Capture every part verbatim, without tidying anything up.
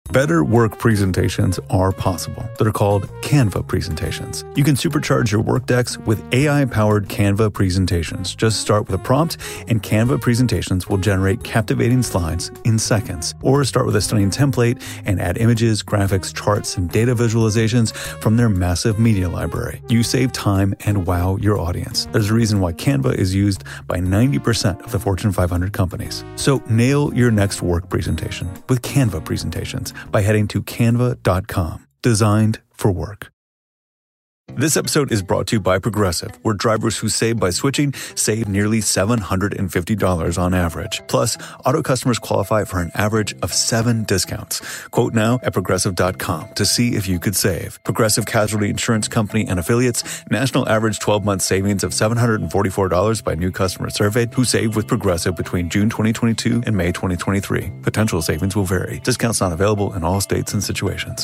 Better work presentations are possible. They're called Canva presentations. You can supercharge your work decks with A I-powered Canva presentations. Just start with a prompt, and Canva presentations will generate captivating slides in seconds. Or start with a stunning template and add images, graphics, charts, and data visualizations from their massive media library. You save time and wow your audience. There's a reason why Canva is used by ninety percent of the Fortune five hundred companies. So nail your next work presentation with Canva presentations by heading to canva dot com. Designed for work. This episode is brought to you by Progressive, where drivers who save by switching save nearly seven hundred fifty dollars on average. Plus, auto customers qualify for an average of seven discounts. Quote now at progressive dot com to see if you could save. Progressive Casualty Insurance Company and Affiliates. National average twelve-month savings of seven hundred forty-four dollars by new customers surveyed who saved with Progressive between June twenty twenty-two and May twenty twenty-three. Potential savings will vary. Discounts not available in all states and situations.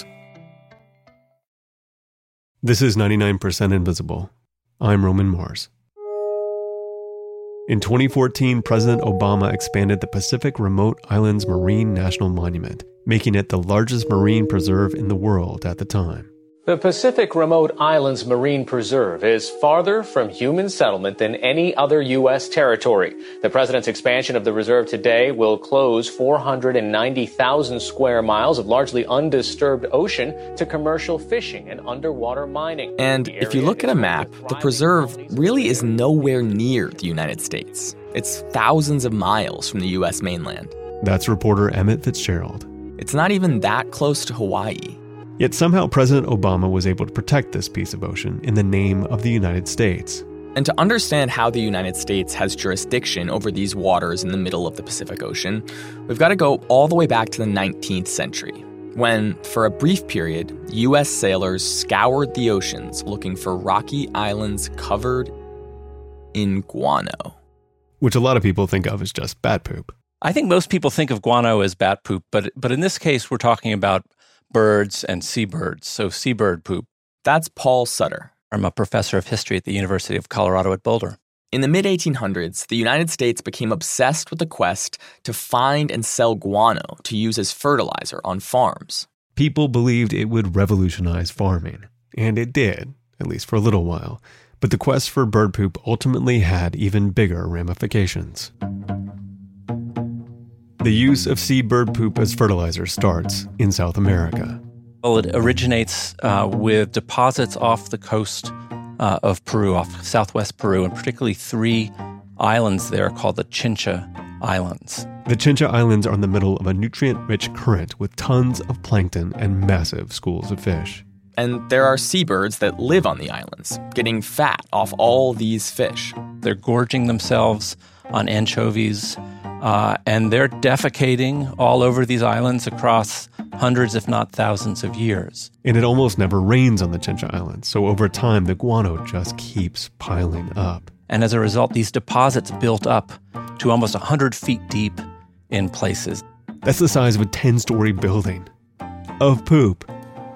This is ninety-nine percent Invisible. I'm Roman Mars. In twenty fourteen, President Obama expanded the Pacific Remote Islands Marine National Monument, making it the largest marine preserve in the world at the time. The Pacific Remote Islands Marine Preserve is farther from human settlement than any other U S territory. The president's expansion of the reserve today will close four hundred ninety thousand square miles of largely undisturbed ocean to commercial fishing and underwater mining. And if you look at a map, the preserve really is nowhere near the United States. It's thousands of miles from the U S mainland. That's reporter Emmett Fitzgerald. It's not even that close to Hawaii. Yet somehow President Obama was able to protect this piece of ocean in the name of the United States. And to understand how the United States has jurisdiction over these waters in the middle of the Pacific Ocean, we've got to go all the way back to the nineteenth century, when, for a brief period, U S sailors scoured the oceans looking for rocky islands covered in guano. Which a lot of people think of as just bat poop. I think most people think of guano as bat poop, but but in this case, we're talking about birds and seabirds, so seabird poop. That's Paul Sutter. I'm a professor of history at the University of Colorado at Boulder. In the mid eighteen hundreds, the United States became obsessed with the quest to find and sell guano to use as fertilizer on farms. People believed it would revolutionize farming, and it did, at least for a little while. But the quest for bird poop ultimately had even bigger ramifications. The use of seabird poop as fertilizer starts in South America. Well, it originates uh, with deposits off the coast uh, of Peru, off southwest Peru, and particularly three islands there called the Chincha Islands. The Chincha Islands are in the middle of a nutrient-rich current with tons of plankton and massive schools of fish. And there are seabirds that live on the islands, getting fat off all these fish. They're gorging themselves on anchovies, Uh, and they're defecating all over these islands across hundreds, if not thousands of years. And it almost never rains on the Chincha Islands, so over time, the guano just keeps piling up. And as a result, these deposits built up to almost one hundred feet deep in places. That's the size of a ten-story building of poop.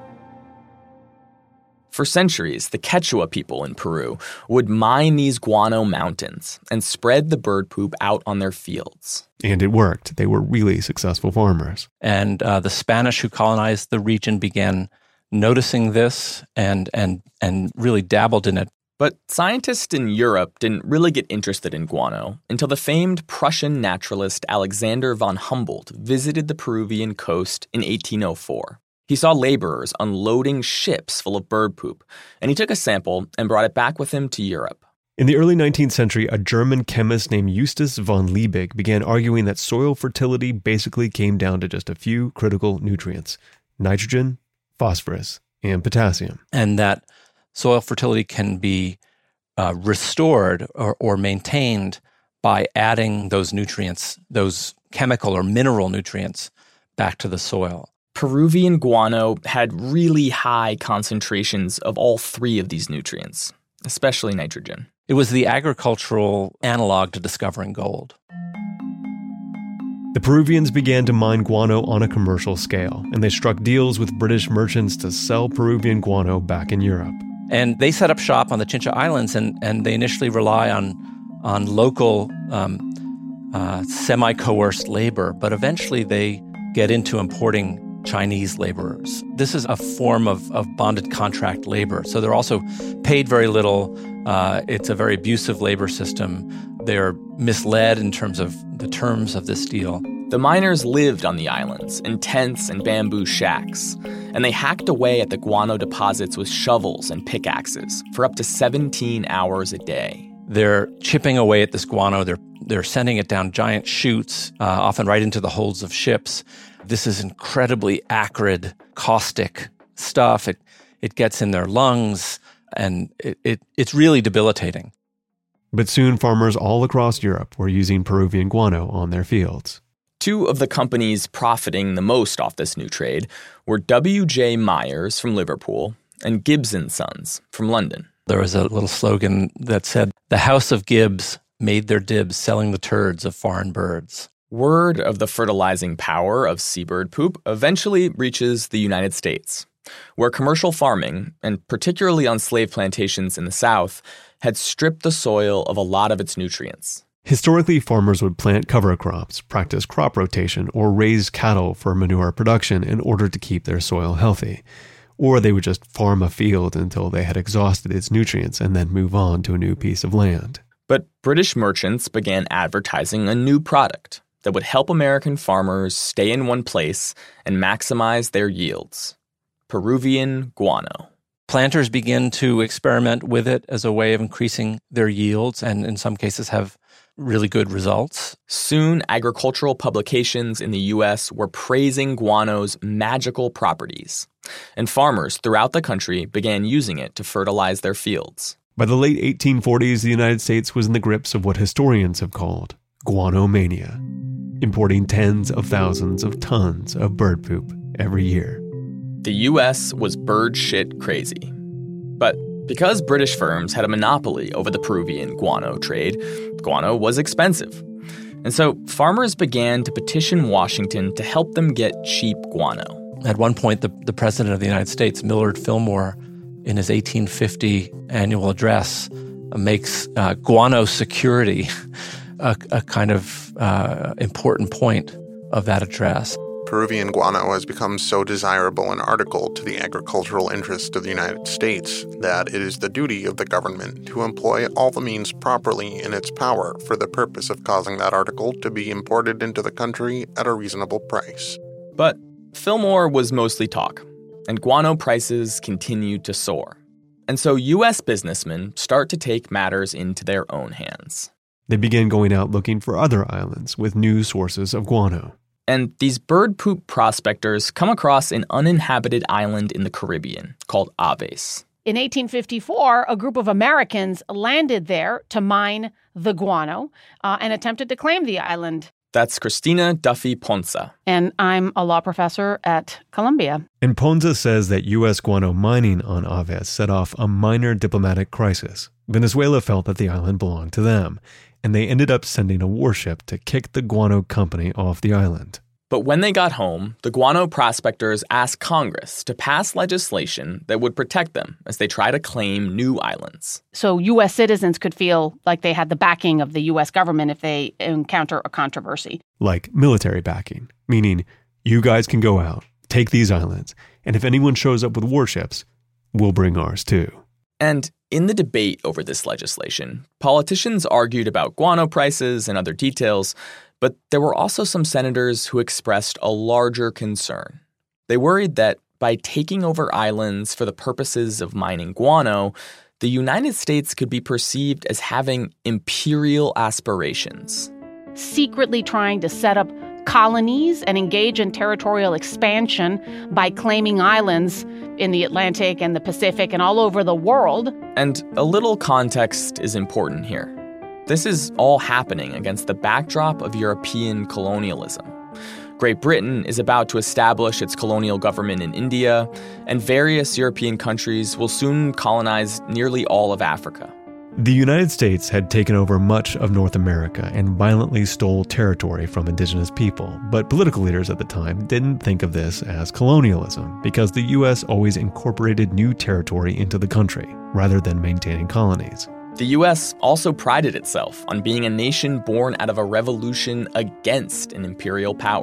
For centuries, the Quechua people in Peru would mine these guano mountains and spread the bird poop out on their fields. And it worked. They were really successful farmers. And uh, the Spanish who colonized the region began noticing this and, and, and really dabbled in it. But scientists in Europe didn't really get interested in guano until the famed Prussian naturalist Alexander von Humboldt visited the Peruvian coast in eighteen oh four. He saw laborers unloading ships full of bird poop, and he took a sample and brought it back with him to Europe. In the early nineteenth century, a German chemist named Justus von Liebig began arguing that soil fertility basically came down to just a few critical nutrients: nitrogen, phosphorus, and potassium. And that soil fertility can be uh, restored or, or maintained by adding those nutrients, those chemical or mineral nutrients, back to the soil. Peruvian guano had really high concentrations of all three of these nutrients, especially nitrogen. It was the agricultural analog to discovering gold. The Peruvians began to mine guano on a commercial scale, and they struck deals with British merchants to sell Peruvian guano back in Europe. And they set up shop on the Chincha Islands, and, and they initially rely on, on local um, uh, semi-coerced labor, but eventually they get into importing Chinese laborers. This is a form of, of bonded contract labor. So they're also paid very little. Uh, it's a very abusive labor system. They're misled in terms of the terms of this deal. The miners lived on the islands in tents and bamboo shacks, and they hacked away at the guano deposits with shovels and pickaxes for up to seventeen hours a day. They're chipping away at this guano. They're they're sending it down giant chutes, uh, often right into the holds of ships. This is incredibly acrid, caustic stuff. It it gets in their lungs, and it, it it's really debilitating. But soon farmers all across Europe were using Peruvian guano on their fields. Two of the companies profiting the most off this new trade were W J Myers from Liverpool and Gibbs and Sons from London. There was a little slogan that said, "The House of Gibbs made their dibs selling the turds of foreign birds." Word of the fertilizing power of seabird poop eventually reaches the United States, where commercial farming, and particularly on slave plantations in the South, had stripped the soil of a lot of its nutrients. Historically, farmers would plant cover crops, practice crop rotation, or raise cattle for manure production in order to keep their soil healthy. Or they would just farm a field until they had exhausted its nutrients and then move on to a new piece of land. But British merchants began advertising a new product that would help American farmers stay in one place and maximize their yields: Peruvian guano. Planters begin to experiment with it as a way of increasing their yields, and in some cases have really good results. Soon, agricultural publications in the U S were praising guano's magical properties, and farmers throughout the country began using it to fertilize their fields. By the late eighteen forties, the United States was in the grips of what historians have called guano mania, importing tens of thousands of tons of bird poop every year. The U S was bird shit crazy. But because British firms had a monopoly over the Peruvian guano trade, guano was expensive. And so farmers began to petition Washington to help them get cheap guano. At one point, the, the President of the United States, Millard Fillmore, in his eighteen fifty annual address, uh, makes uh, guano security a, a kind of uh, important point of that address. Peruvian guano has become so desirable an article to the agricultural interest of the United States that it is the duty of the government to employ all the means properly in its power for the purpose of causing that article to be imported into the country at a reasonable price. But Fillmore was mostly talk, and guano prices continued to soar. And so U S businessmen start to take matters into their own hands. They began going out looking for other islands with new sources of guano. And these bird poop prospectors come across an uninhabited island in the Caribbean called Aves. In eighteen fifty-four, a group of Americans landed there to mine the guano uh, and attempted to claim the island. That's Christina Duffy Ponsa. And I'm a law professor at Columbia. And Ponsa says that U S guano mining on Aves set off a minor diplomatic crisis. Venezuela felt that the island belonged to them, and they ended up sending a warship to kick the guano company off the island. But when they got home, the guano prospectors asked Congress to pass legislation that would protect them as they try to claim new islands. So U S citizens could feel like they had the backing of the U S government if they encounter a controversy. Like military backing, meaning you guys can go out, take these islands, and if anyone shows up with warships, we'll bring ours too. And in the debate over this legislation, politicians argued about guano prices and other details, but there were also some senators who expressed a larger concern. They worried that by taking over islands for the purposes of mining guano, the United States could be perceived as having imperial aspirations. Secretly trying to set up colonies and engage in territorial expansion by claiming islands in the Atlantic and the Pacific and all over the world. And a little context is important here. This is all happening against the backdrop of European colonialism. Great Britain is about to establish its colonial government in India, and various European countries will soon colonize nearly all of Africa. The United States had taken over much of North America and violently stole territory from indigenous people, but political leaders at the time didn't think of this as colonialism because the U S always incorporated new territory into the country rather than maintaining colonies. The U S also prided itself on being a nation born out of a revolution against an imperial power.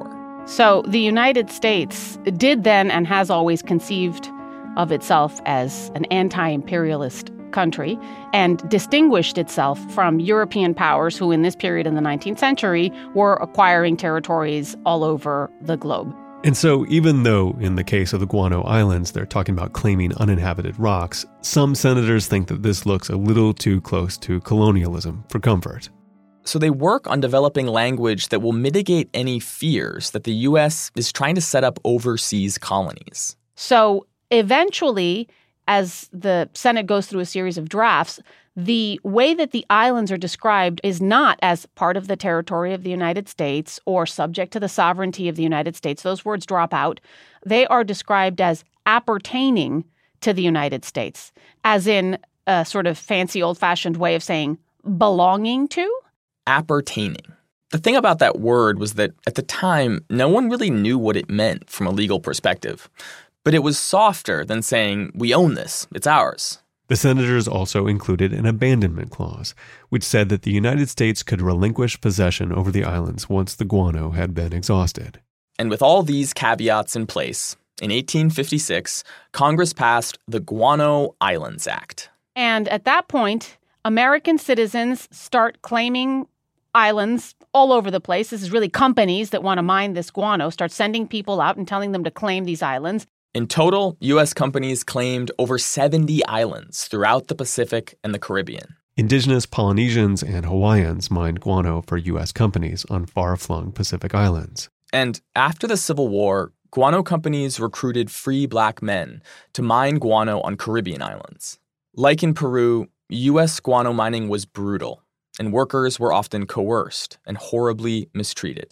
So the United States did then and has always conceived of itself as an anti-imperialist country and distinguished itself from European powers who in this period in the nineteenth century were acquiring territories all over the globe. And so even though in the case of the Guano Islands, they're talking about claiming uninhabited rocks, some senators think that this looks a little too close to colonialism for comfort. So they work on developing language that will mitigate any fears that the U S is trying to set up overseas colonies. So eventually, as the Senate goes through a series of drafts, the way that the islands are described is not as part of the territory of the United States or subject to the sovereignty of the United States. Those words drop out. They are described as appertaining to the United States, as in a sort of fancy old-fashioned way of saying belonging to. Appertaining. The thing about that word was that at the time, no one really knew what it meant from a legal perspective. But it was softer than saying, we own this, it's ours. The senators also included an abandonment clause, which said that the United States could relinquish possession over the islands once the guano had been exhausted. And with all these caveats in place, in eighteen fifty-six, Congress passed the Guano Islands Act. And at that point, American citizens start claiming islands all over the place. This is really companies that want to mine this guano, start sending people out and telling them to claim these islands. In total, U S companies claimed over seventy islands throughout the Pacific and the Caribbean. Indigenous Polynesians and Hawaiians mined guano for U S companies on far-flung Pacific islands. And after the Civil War, guano companies recruited free black men to mine guano on Caribbean islands. Like in Peru, U S guano mining was brutal, and workers were often coerced and horribly mistreated.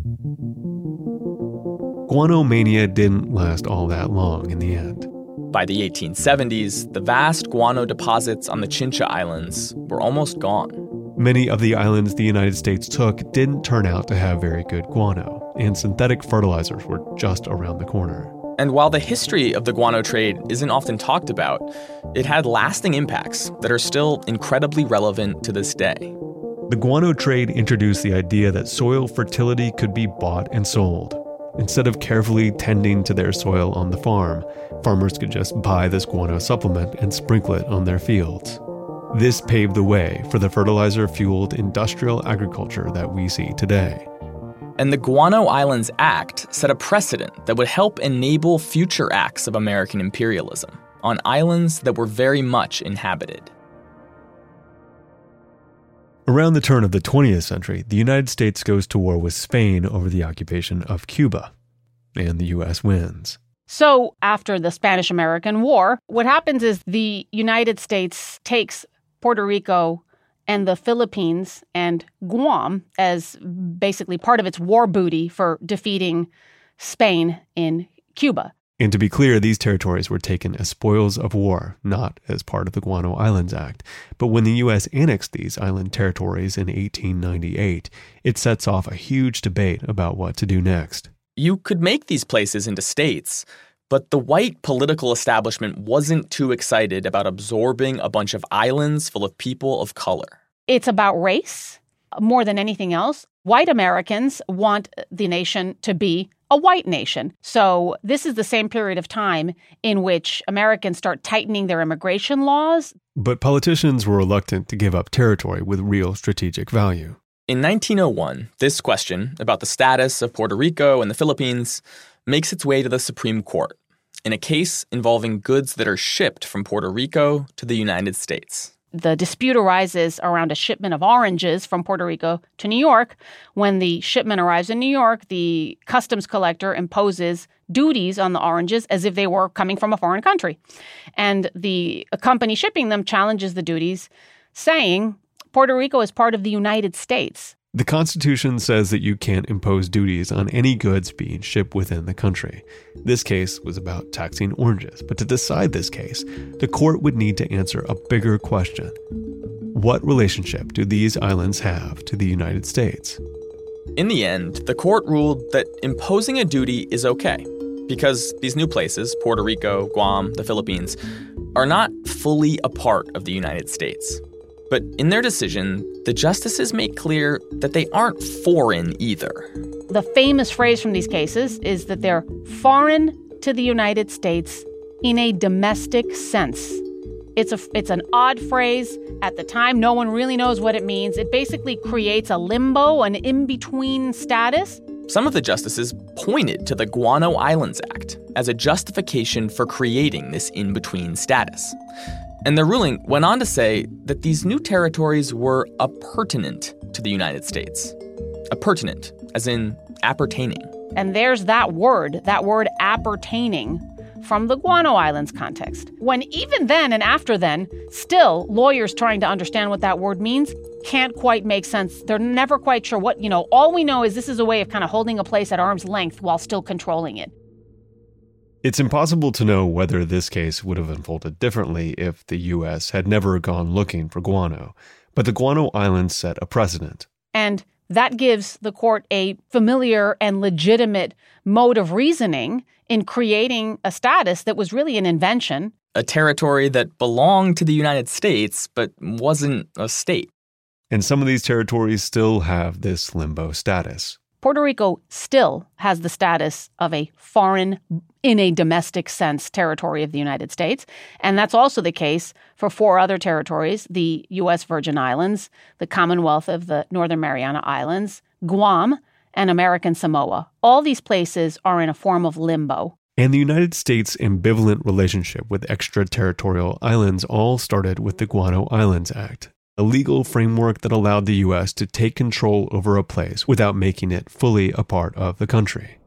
Guano mania didn't last all that long in the end. By the eighteen seventies, the vast guano deposits on the Chincha Islands were almost gone. Many of the islands the United States took didn't turn out to have very good guano, and synthetic fertilizers were just around the corner. And while the history of the guano trade isn't often talked about, it had lasting impacts that are still incredibly relevant to this day. The guano trade introduced the idea that soil fertility could be bought and sold. Instead of carefully tending to their soil on the farm, farmers could just buy this guano supplement and sprinkle it on their fields. This paved the way for the fertilizer-fueled industrial agriculture that we see today. And the Guano Islands Act set a precedent that would help enable future acts of American imperialism on islands that were very much inhabited. Around the turn of the twentieth century, the United States goes to war with Spain over the occupation of Cuba, and the U S wins. So after the Spanish-American War, what happens is the United States takes Puerto Rico and the Philippines and Guam as basically part of its war booty for defeating Spain in Cuba. And to be clear, these territories were taken as spoils of war, not as part of the Guano Islands Act. But when the U S annexed these island territories in eighteen ninety-eight, it sets off a huge debate about what to do next. You could make these places into states, but the white political establishment wasn't too excited about absorbing a bunch of islands full of people of color. It's about race more than anything else. White Americans want the nation to be a white nation. So this is the same period of time in which Americans start tightening their immigration laws. But politicians were reluctant to give up territory with real strategic value. In nineteen oh one, this question about the status of Puerto Rico and the Philippines makes its way to the Supreme Court in a case involving goods that are shipped from Puerto Rico to the United States. The dispute arises around a shipment of oranges from Puerto Rico to New York. When the shipment arrives in New York, the customs collector imposes duties on the oranges as if they were coming from a foreign country. And the company shipping them challenges the duties, saying Puerto Rico is part of the United States. The Constitution says that you can't impose duties on any goods being shipped within the country. This case was about taxing oranges, but to decide this case, the court would need to answer a bigger question. What relationship do these islands have to the United States? In the end, the court ruled that imposing a duty is okay, because these new places, Puerto Rico, Guam, the Philippines, are not fully a part of the United States. But in their decision, the justices make clear that they aren't foreign either. The famous phrase from these cases is that they're foreign to the United States in a domestic sense. It's a it's an odd phrase. At the time, no one really knows what it means. It basically creates a limbo, an in-between status. Some of the justices pointed to the Guano Islands Act as a justification for creating this in-between status. And their ruling went on to say that these new territories were appurtenant to the United States. Appurtenant, as in appertaining. And there's that word, that word appertaining, from the Guano Islands context. When even then and after then, still lawyers trying to understand what that word means can't quite make sense. They're never quite sure what, you know, all we know is this is a way of kind of holding a place at arm's length while still controlling it. It's impossible to know whether this case would have unfolded differently if the U S had never gone looking for guano. But the Guano Islands set a precedent. And that gives the court a familiar and legitimate mode of reasoning in creating a status that was really an invention. A territory that belonged to the United States, but wasn't a state. And some of these territories still have this limbo status. Puerto Rico still has the status of a foreign, in a domestic sense, territory of the United States. And that's also the case for four other territories, the U S Virgin Islands, the Commonwealth of the Northern Mariana Islands, Guam, and American Samoa. All these places are in a form of limbo. And the United States' ambivalent relationship with extraterritorial islands all started with the Guano Islands Act, a legal framework that allowed the U S to take control over a place without making it fully a part of the country.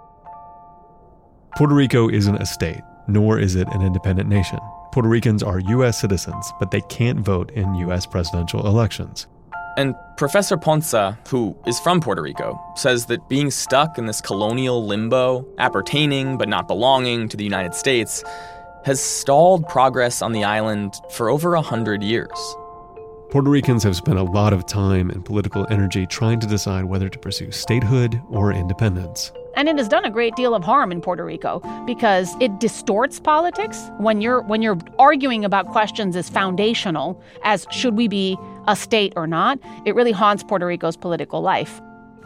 Puerto Rico isn't a state, nor is it an independent nation. Puerto Ricans are U S citizens, but they can't vote in U S presidential elections. And Professor Ponce, who is from Puerto Rico, says that being stuck in this colonial limbo, appertaining but not belonging to the United States, has stalled progress on the island for over a hundred years. Puerto Ricans have spent a lot of time and political energy trying to decide whether to pursue statehood or independence. And it has done a great deal of harm in Puerto Rico because it distorts politics. When you're when you're arguing about questions as foundational as should we be a state or not, it really haunts Puerto Rico's political life.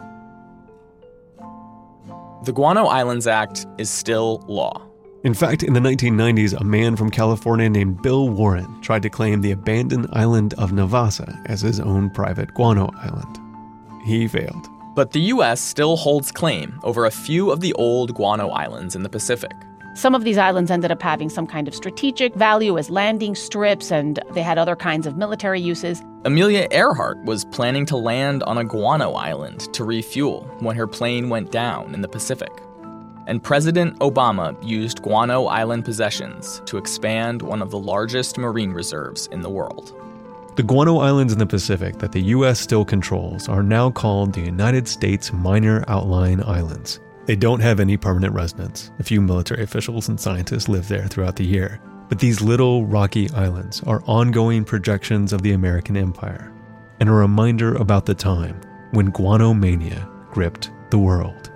The Guano Islands Act is still law. In fact, in the nineteen nineties, a man from California named Bill Warren tried to claim the abandoned island of Navassa as his own private guano island. He failed. But the U S still holds claim over a few of the old guano islands in the Pacific. Some of these islands ended up having some kind of strategic value as landing strips, and they had other kinds of military uses. Amelia Earhart was planning to land on a guano island to refuel when her plane went down in the Pacific. And President Obama used Guano Island possessions to expand one of the largest marine reserves in the world. The Guano Islands in the Pacific that the U S still controls are now called the United States Minor Outlying Islands. They don't have any permanent residents. A few military officials and scientists live there throughout the year. But these little rocky islands are ongoing projections of the American empire and a reminder about the time when guano mania gripped the world.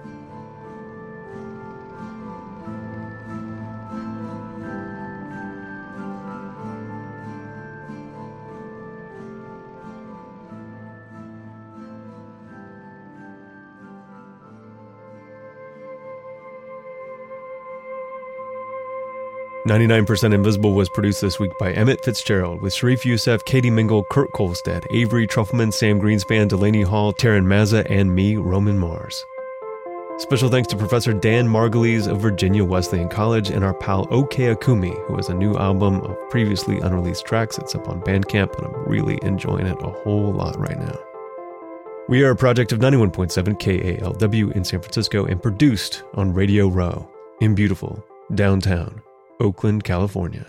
ninety-nine percent Invisible was produced this week by Emmett Fitzgerald with Sharif Youssef, Katie Mingle, Kurt Kolstad, Avery Trufelman, Sam Greenspan, Delaney Hall, Taryn Mazza, and me, Roman Mars. Special thanks to Professor Dan Margulies of Virginia Wesleyan College and our pal OK Akumi, who has a new album of previously unreleased tracks. It's up on Bandcamp, and I'm really enjoying it a whole lot right now. We are a project of ninety-one point seven K A L W in San Francisco and produced on Radio Row in beautiful downtown Oakland, California.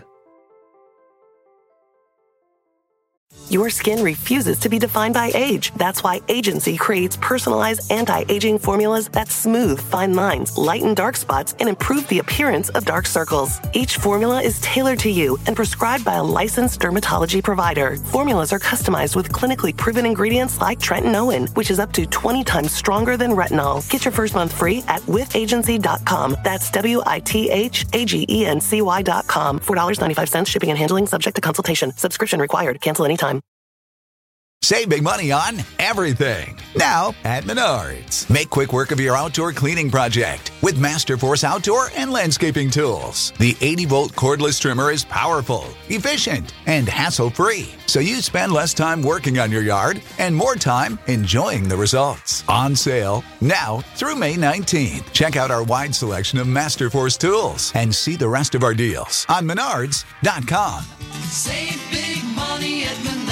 Your skin refuses to be defined by age. That's why Agency creates personalized anti-aging formulas that smooth fine lines, lighten dark spots, and improve the appearance of dark circles. Each formula is tailored to you and prescribed by a licensed dermatology provider. Formulas are customized with clinically proven ingredients like tretinoin, which is up to twenty times stronger than retinol. Get your first month free at with agency dot com. That's W I T H A G E N C Y dot com. four dollars and ninety-five cents shipping and handling subject to consultation. Subscription required. Cancel anytime. Save big money on everything. Now at Menards. Make quick work of your outdoor cleaning project with Masterforce outdoor and landscaping tools. The eighty volt cordless trimmer is powerful, efficient, and hassle-free. So you spend less time working on your yard and more time enjoying the results. On sale now through May nineteenth. Check out our wide selection of Masterforce tools and see the rest of our deals on menards dot com. Save big money at Menards.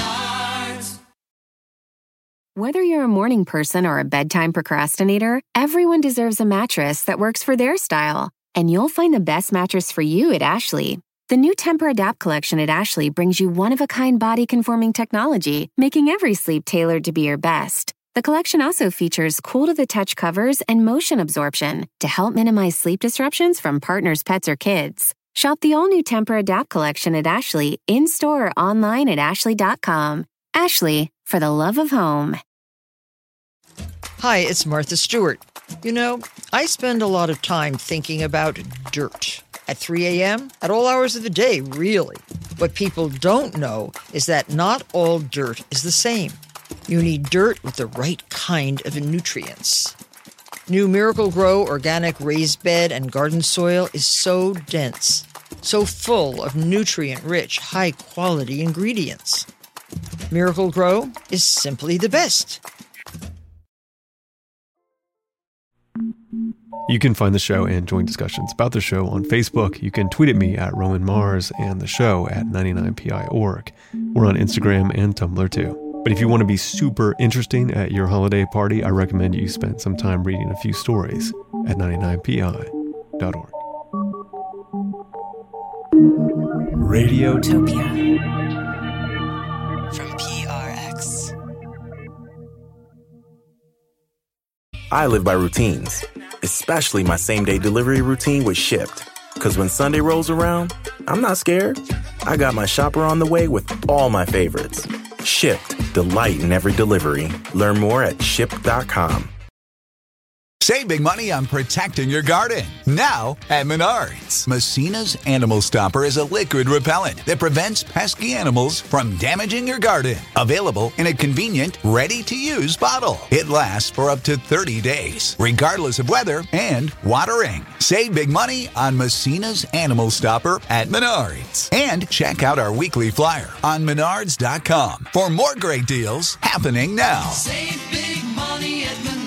Whether you're a morning person or a bedtime procrastinator, everyone deserves a mattress that works for their style. And you'll find the best mattress for you at Ashley. The new Tempur-Adapt collection at Ashley brings you one-of-a-kind body-conforming technology, making every sleep tailored to be your best. The collection also features cool-to-the-touch covers and motion absorption to help minimize sleep disruptions from partners, pets, or kids. Shop the all-new Tempur-Adapt collection at Ashley, in-store or online at ashley dot com. Ashley, for the love of home. Hi, it's Martha Stewart. You know, I spend a lot of time thinking about dirt. At three a.m., at all hours of the day, really. What people don't know is that not all dirt is the same. You need dirt with the right kind of nutrients. New Miracle-Gro organic raised bed and garden soil is so dense, so full of nutrient-rich, high-quality ingredients. Miracle-Gro is simply the best. You can find the show and join discussions about the show on Facebook. You can tweet at me at Roman Mars and the show at ninety-nine P I dot org. We're on Instagram and Tumblr too. But if you want to be super interesting at your holiday party, I recommend you spend some time reading a few stories at ninety-nine P I dot org. Radiotopia from P R X. I live by routines, especially my same-day delivery routine with Shipt. Because when Sunday rolls around, I'm not scared. I got my shopper on the way with all my favorites. Shipt, delight in every delivery. Learn more at shipt dot com. Save big money on protecting your garden. Now at Menards. Messina's Animal Stopper is a liquid repellent that prevents pesky animals from damaging your garden. Available in a convenient, ready-to-use bottle. It lasts for up to thirty days, regardless of weather and watering. Save big money on Messina's Animal Stopper at Menards. And check out our weekly flyer on menards dot com for more great deals happening now. Save big money at Menards.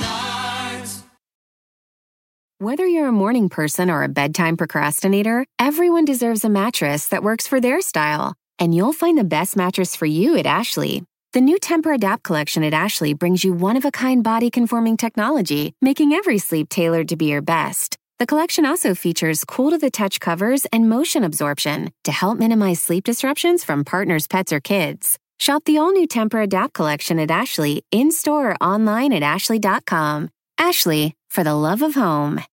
Whether you're a morning person or a bedtime procrastinator, everyone deserves a mattress that works for their style. And you'll find the best mattress for you at Ashley. The new Tempur-Adapt collection at Ashley brings you one-of-a-kind body-conforming technology, making every sleep tailored to be your best. The collection also features cool-to-the-touch covers and motion absorption to help minimize sleep disruptions from partners, pets, or kids. Shop the all-new Tempur-Adapt collection at Ashley, in-store or online at ashley dot com. Ashley, for the love of home.